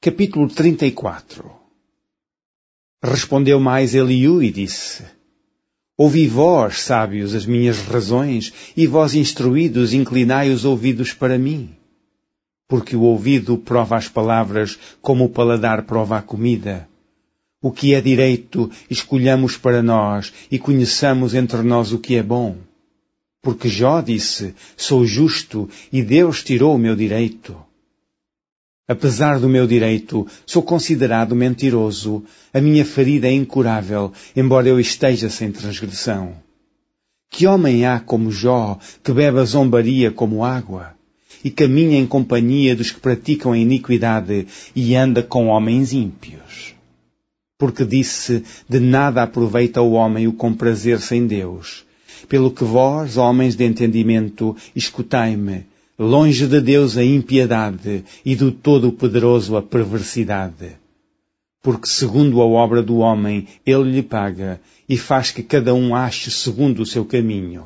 Capítulo 34. Respondeu mais Eliú e disse: Ouvi vós, sábios, as minhas razões, e vós, instruídos, inclinai os ouvidos para mim. Porque o ouvido prova as palavras, como o paladar prova a comida. O que é direito, escolhamos para nós, e conheçamos entre nós o que é bom. Porque Jó disse: Sou justo, e Deus tirou o meu direito. Apesar do meu direito, sou considerado mentiroso. A minha ferida é incurável, embora eu esteja sem transgressão. Que homem há como Jó, que bebe a zombaria como água, e caminha em companhia dos que praticam a iniquidade, e anda com homens ímpios? Porque disse: De nada aproveita o homem o comprazer-se em Deus. Pelo que vós, homens de entendimento, escutai-me. Longe de Deus a impiedade, e do Todo-Poderoso a perversidade. Porque segundo a obra do homem, ele lhe paga, e faz que cada um ache segundo o seu caminho.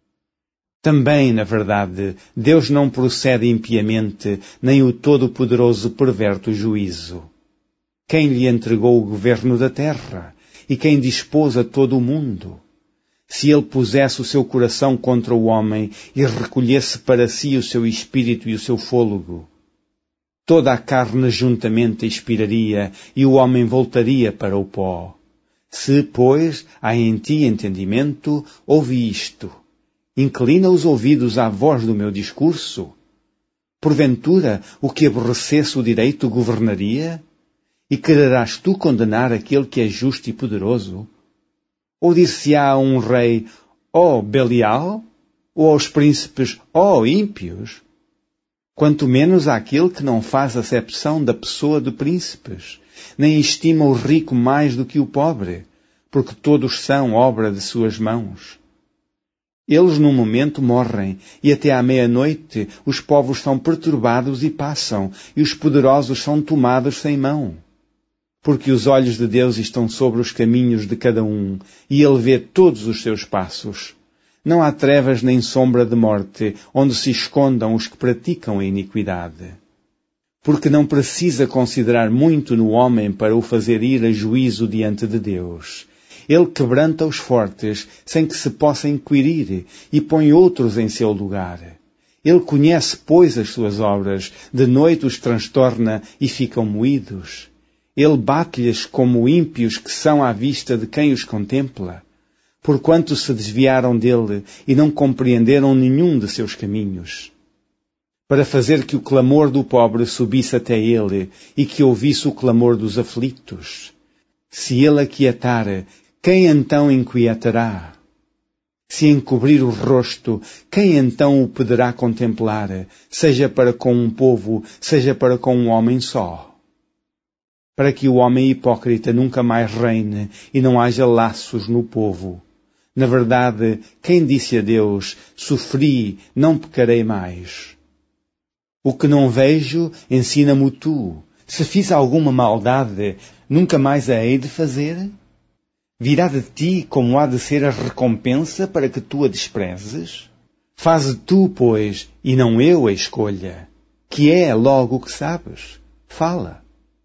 Também, na verdade, Deus não procede impiamente, nem o Todo-Poderoso perverte o juízo. Quem lhe entregou o governo da terra? E quem dispôs a todo o mundo? Se ele pusesse o seu coração contra o homem e recolhesse para si o seu espírito e o seu fôlego, toda a carne juntamente expiraria e o homem voltaria para o pó. Se, pois, há em ti entendimento, ouve isto. Inclina os ouvidos à voz do meu discurso. Porventura, o que aborrecesse o direito governaria? E quererás tu condenar aquele que é justo e poderoso? Ou dir-se-á a um rei, ó Belial? Ou aos príncipes, ó ímpios? Quanto menos àquele que não faz acepção da pessoa de príncipes, nem estima o rico mais do que o pobre, porque todos são obra de suas mãos. Eles num momento morrem, e até à meia-noite os povos são perturbados e passam, e os poderosos são tomados sem mão. Porque os olhos de Deus estão sobre os caminhos de cada um, e Ele vê todos os seus passos. Não há trevas nem sombra de morte, onde se escondam os que praticam a iniquidade. Porque não precisa considerar muito no homem para o fazer ir a juízo diante de Deus. Ele quebranta os fortes, sem que se possa inquirir, e põe outros em seu lugar. Ele conhece, pois, as suas obras, de noite os transtorna e ficam moídos. Ele bate-lhes como ímpios que são à vista de quem os contempla, porquanto se desviaram dele e não compreenderam nenhum de seus caminhos. Para fazer que o clamor do pobre subisse até ele e que ouvisse o clamor dos aflitos. Se ele aquietar, quem então inquietará? Se encobrir o rosto, quem então o poderá contemplar, seja para com um povo, seja para com um homem só? Para que o homem hipócrita nunca mais reine e não haja laços no povo. Na verdade, quem disse a Deus, sofri, não pecarei mais? O que não vejo, ensina-me tu. Se fiz alguma maldade, nunca mais a hei de fazer? Virá de ti como há de ser a recompensa para que tu a desprezes? Faze tu, pois, e não eu a escolha, que é logo o que sabes. Fala.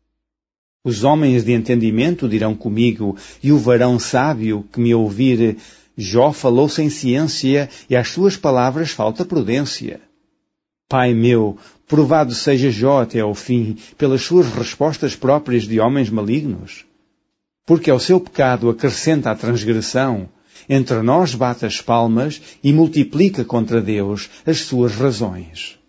Os homens de entendimento dirão comigo, e o varão sábio que me ouvir, Jó falou sem ciência, e às suas palavras falta prudência. Pai meu, provado seja Jó até ao fim, pelas suas respostas próprias de homens malignos. Porque ao seu pecado acrescenta a transgressão, entre nós bate as palmas e multiplica contra Deus as suas razões.